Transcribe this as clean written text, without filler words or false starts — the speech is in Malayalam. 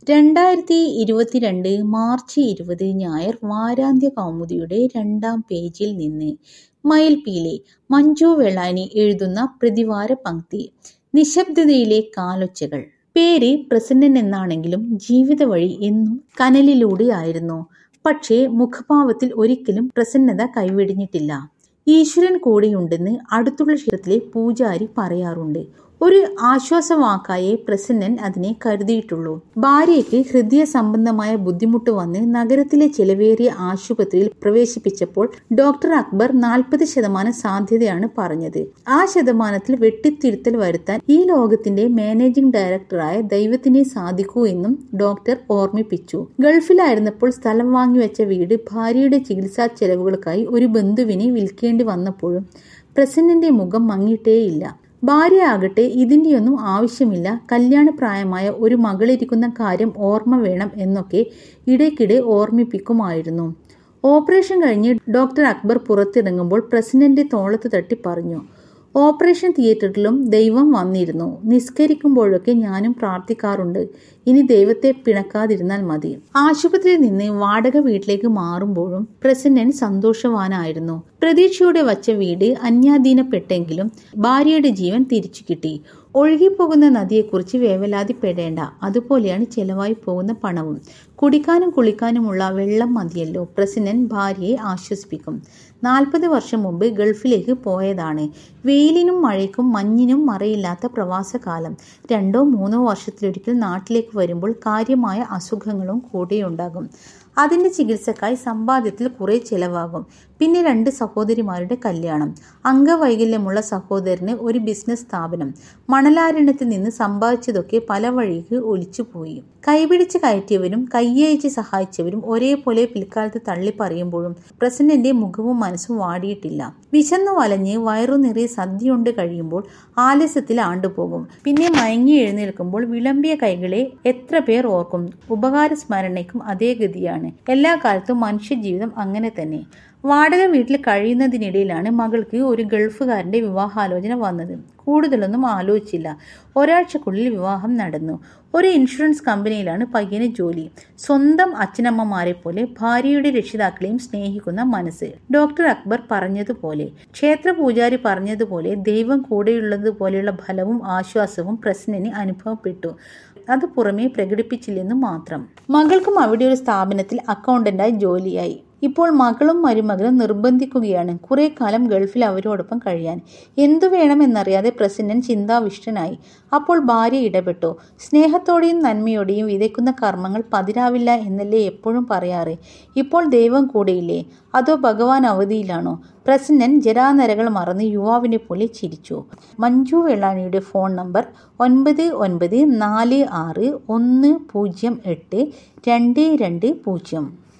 2022 മാർച്ച് 20 ഞായർ വാരാന്ത്യ കൗമുദിയുടെ 2-ാം പേജിൽ നിന്ന് മയിൽപീലി മഞ്ജു വെള്ളാനി എഴുതുന്ന പ്രതിവാര പംക്തി. നിശബ്ദതയിലെ കാലൊച്ചകൾ. പേര് പ്രസന്നൻ എന്നാണെങ്കിലും ജീവിത വഴി എന്നും കനലിലൂടെയായിരുന്നു. പക്ഷേ മുഖഭാവത്തിൽ ഒരിക്കലും പ്രസന്നത കൈവെടിഞ്ഞിട്ടില്ല. ഈശ്വരൻ കൂടെയുണ്ടെന്ന് അടുത്തുള്ള ക്ഷേത്രത്തിലെ പൂജാരി പറയാറുണ്ട്. ഒരു ആശ്വാസവാക്കായേ പ്രസന്നൻ അതിനെ കരുതിയിട്ടുള്ളൂ. ഭാര്യയ്ക്ക് ഹൃദയ സംബന്ധമായ ബുദ്ധിമുട്ട് വന്ന് നഗരത്തിലെ ചെലവേറിയ ആശുപത്രിയിൽ പ്രവേശിപ്പിച്ചപ്പോൾ ഡോക്ടർ അക്ബർ 40% സാധ്യതയാണ് പറഞ്ഞത്. ആ ശതമാനത്തിൽ വെട്ടിത്തിരുത്തൽ വരുത്താൻ ഈ ലോകത്തിന്റെ മാനേജിംഗ് ഡയറക്ടറായ ദൈവത്തിനെ സാധിക്കൂ എന്നും ഡോക്ടർ ഓർമ്മിപ്പിച്ചു. ഗൾഫിലായിരുന്നപ്പോൾ സ്ഥലം വാങ്ങിവെച്ച വീട് ഭാര്യയുടെ ചികിത്സാ ചെലവുകൾക്കായി ഒരു ബന്ധുവിനെ വിൽക്കേണ്ടി വന്നപ്പോഴും പ്രസന്നന്റെ മുഖം മങ്ങിയിട്ടേയില്ല. ഭാര്യ ആകട്ടെ ഇതിന്റെയൊന്നും ആവശ്യമില്ല, കല്യാണപ്രായമായ ഒരു മകളിരിക്കുന്ന കാര്യം ഓർമ്മ വേണം എന്നൊക്കെ ഇടയ്ക്കിടെ ഓർമ്മിപ്പിക്കുമായിരുന്നു. ഓപ്പറേഷൻ കഴിഞ്ഞ് ഡോക്ടർ അക്ബർ പുറത്തിറങ്ങുമ്പോൾ പ്രസിഡന്റ് തോളത്ത് തട്ടി പറഞ്ഞു, ഓപ്പറേഷൻ തിയേറ്ററിലും ദൈവം വന്നിരുന്നു. നിസ്കരിക്കുമ്പോഴൊക്കെ ഞാനും പ്രാർത്ഥിക്കാറുണ്ട്. ഇനി ദൈവത്തെ പിണക്കാതിരുന്നാൽ മതി. ആശുപത്രിയിൽ നിന്ന് വാടക വീട്ടിലേക്ക് മാറുമ്പോഴും പ്രസിഡന്റ് സന്തോഷവാനായിരുന്നു. പ്രതീക്ഷയോടെ വച്ച വീട് അന്യാധീനപ്പെട്ടെങ്കിലും ഭാര്യയുടെ ജീവൻ തിരിച്ചു കിട്ടി. ഒഴുകിപ്പോകുന്ന നദിയെക്കുറിച്ച് വേവലാതിപ്പെടേണ്ട, അതുപോലെയാണ് ചെലവായി പോകുന്ന പണവും. കുടിക്കാനും കുളിക്കാനുമുള്ള വെള്ളം മതിയല്ലോ. പ്രസിഡന്റ് ഭാര്യയെ ആശ്വസിപ്പിക്കും. 40 വർഷം മുമ്പ് ഗൾഫിലേക്ക് പോയതാണ്. വെയിലിനും മഴയ്ക്കും മഞ്ഞിനും മറയില്ലാത്ത പ്രവാസകാലം. 2-3 വർഷത്തിലൊരിക്കൽ നാട്ടിലേക്ക് വരുമ്പോൾ കാര്യമായ അസുഖങ്ങളും കൂടെയുണ്ടാകും. അതിന്റെ ചികിത്സക്കായി സമ്പാദ്യത്തിൽ കുറെ ചെലവാകും. പിന്നെ 2 സഹോദരിമാരുടെ കല്യാണം, അംഗവൈകല്യമുള്ള സഹോദരന് ഒരു ബിസിനസ് സ്ഥാപനം. മണലാരണ്യത്തിൽ നിന്ന് സമ്പാദിച്ചതൊക്കെ പല വഴിക്ക് ഒലിച്ചുപോയി. കൈപിടിച്ച് കയറ്റിയവരും കയ്യയച്ച് സഹായിച്ചവരും ഒരേപോലെ പിൽക്കാലത്ത് തള്ളി പറയുമ്പോഴും പ്രസിഡന്റിന്റെ മുഖവും മനസ്സും വാടിയിട്ടില്ല. വിശന്നു വലഞ്ഞ് വയറു നിറയെ സദ്യയുണ്ട് കഴിയുമ്പോൾ ആലസ്യത്തിൽ ആണ്ടുപോകും. പിന്നെ മയങ്ങി എഴുന്നേൽക്കുമ്പോൾ വിളമ്പിയ കൈകളെ എത്ര പേർ ഓർക്കും? ഉപകാര സ്മരണയ്ക്കും അതേ ഗതിയാണ്. എല്ലാ കാലത്തും മനുഷ്യജീവിതം അങ്ങനെ തന്നെ. വാടക വീട്ടിൽ കഴിയുന്നതിനിടയിലാണ് മകൾക്ക് ഒരു ഗൾഫുകാരന്റെ വിവാഹാലോചന വന്നത്. കൂടുതലൊന്നും ആലോചിച്ചില്ല. ഒരാഴ്ചക്കുള്ളിൽ വിവാഹം നടന്നു. ഒരു ഇൻഷുറൻസ് കമ്പനിയിലാണ് പയ്യന് ജോലി. സ്വന്തം അച്ഛനമ്മമാരെ പോലെ ഭാര്യയുടെ രക്ഷിതാക്കളെയും സ്നേഹിക്കുന്ന മനസ്സ്. ഡോക്ടർ അക്ബർ പറഞ്ഞതുപോലെ, ക്ഷേത്ര പൂജാരി പറഞ്ഞതുപോലെ ദൈവം കൂടെയുള്ളതുപോലെയുള്ള ഫലവും ആശ്വാസവും പ്രസന്നന് അനുഭവപ്പെട്ടു. അത് പുറമേ പ്രകടിപ്പിച്ചില്ലെന്നു മാത്രം. മകൾക്കും അവിടെ ഒരു സ്ഥാപനത്തിൽ അക്കൗണ്ടന്റായി ജോലിയായി. ഇപ്പോൾ മകളും മരുമകളും നിർബന്ധിക്കുകയാണ് കുറെ കാലം ഗൾഫിൽ അവരോടൊപ്പം കഴിയാൻ. എന്തു വേണമെന്നറിയാതെ പ്രസിഡന്റ് ചിന്താവിഷ്ടനായി. അപ്പോൾ ഭാര്യ ഇടപെട്ടു. സ്നേഹത്തോടെയും നന്മയോടെയും വിതയ്ക്കുന്ന കർമ്മങ്ങൾ പതിരാവില്ല എന്നല്ലേ എപ്പോഴും പറയാറ്. ഇപ്പോൾ ദൈവം കൂടെയില്ലേ? അതോ ഭഗവാൻ അവധിയിലാണോ? പ്രസിഡന്റ് ജരാനരകൾ മറന്ന് യുവാവിനെ പോലെ ചിരിച്ചു. മഞ്ജു വെള്ളാനിയുടെ ഫോൺ നമ്പർ 9946108220.